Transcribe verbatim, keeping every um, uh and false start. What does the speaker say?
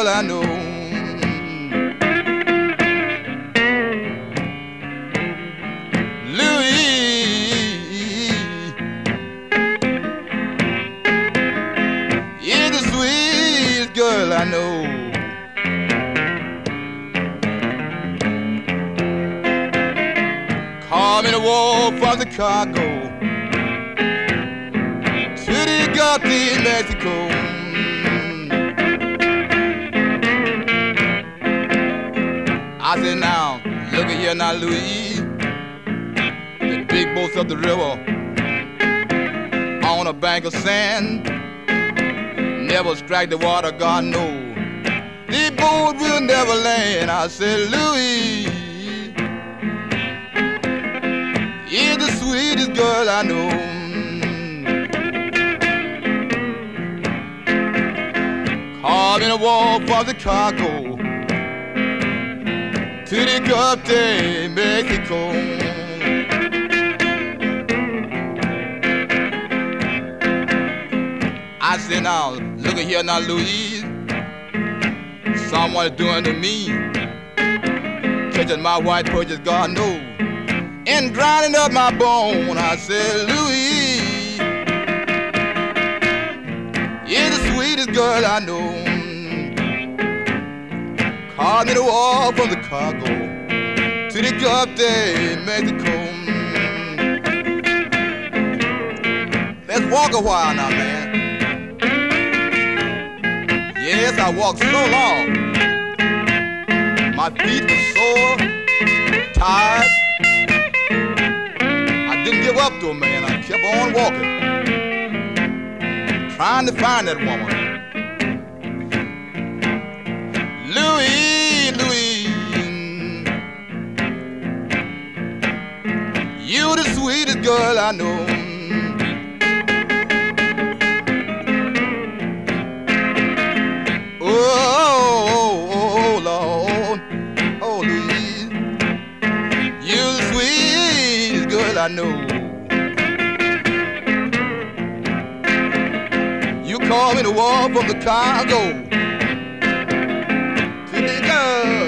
I know. Louise, you're the sweetest girl I know. Call me to walk from Chicago to the Gulf of Mexico. I said, now, look at here now, Louise. The big boats up the river on a bank of sand never strike the water, God knows. The boat will never land. I said, Louise, you're the sweetest girl I know. Call me to walk from Chicago to the Gulf of Mexico. I said, now, look at here now, Louise. Someone's doing to me, catching my white purchase, God knows, and grinding up my bone. I said, Louise, you're the sweetest girl I know. Call me to walk from Chicago to the Gulf of Mexico. Let's walk a while now, man. Yes, I walked so long. My feet were sore, tired. I didn't give up to a man. I kept on walking, trying to find that woman. Louise, Louise, you're the sweetest girl I know. Oh, oh, oh, Lord, oh, Louise, you're the sweetest girl I know. You call me to walk from Chicago to the Gulf